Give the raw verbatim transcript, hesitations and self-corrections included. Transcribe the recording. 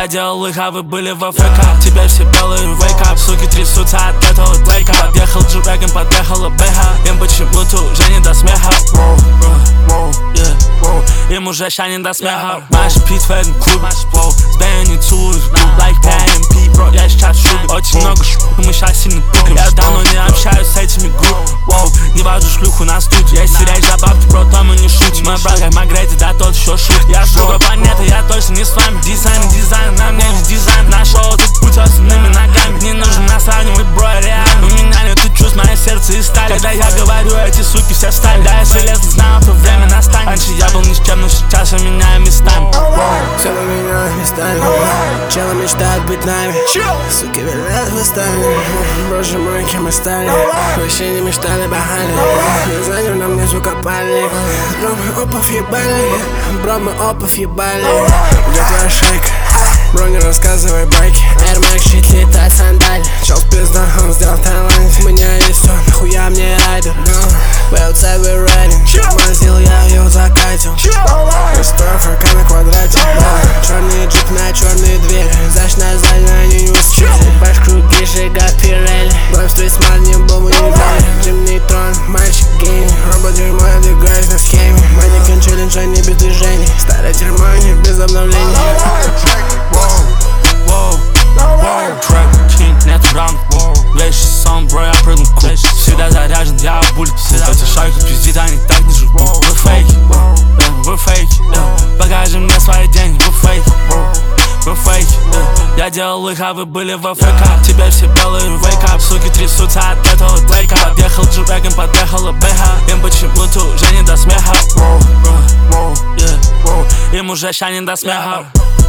делал их, а вы были в АФК. Теперь все белые, wake up. Суки трясутся от этого блейка. Подъехал G-Wagon, подъехала БХ. Им почему-то уже не до смеха. Им уже ща не до смеха. Наш пит в этом клубе. С Бенни Цуз, like пи эм пи, бро, я сейчас в шубе. Очень много шлюх, мы щас сильно пукаем. Я давно не общаюсь с этими группами. Не вожу шлюху на студию. Если речь за бабки, бро, то мы не шутим. Мой брат как Макгрейди, да тот еще шут. Я с другой планеты, я точно не с вами. Дизайн, дизайн, на мне не дизайн. Нашел этот путь осенными ногами. Не нужно нас сравнивать, бро, реально. У меня нету чувств, мое сердце из стали. Когда я говорю, эти суки все встали. Да, я железно знал, то время настанет. Раньше я был ни с чем, но сейчас я меняю местами. Все мы меняем местами. Челы мечтают быть нами. Суки виляют хвостами. Боже мой, кем мы стали. Вообще не мечтали, бахали. Не знаю, нам не закопали. Бро, мы опов ебали. Бро, мы опов ебали. Где твоя шейка? Бро, не рассказывай байки. Air Max щит летает сандаль. Чел пизда, он сделал Таиланд. У меня есть все, нахуя мне райдер. We outside, we riding. Мазил, я ее закатил. Строй форка на квадрате. Черный джип на черные двери. Зашная задняя, они не успели. Баш круги, шагат пирелли. Бой в стрит смарт, не был бы не дали. Джим Нейтрон, мальчик гейм. Робот дерьмо, я двигаюсь на схеме. Манекен челлендж, они без движений. Старое дерьмо, они без обновлений. Трек кинг, нет ранг. Вещи сам, бро, я прыгну кул. Всегда заряжен, я буль. Эти шайку пиздит, они так не живут. Вы фейки, вы фейки. Покажи мне свои деньги, вы фейки. Вы фейки. Я делал их, а вы были в АФК. Теперь все белые, wake up. Суки трясутся от этого блейка. Подъехал G-Wagon, подъехала БХ. Им почему-то уже не до смеха. Им уже ща не до смеха.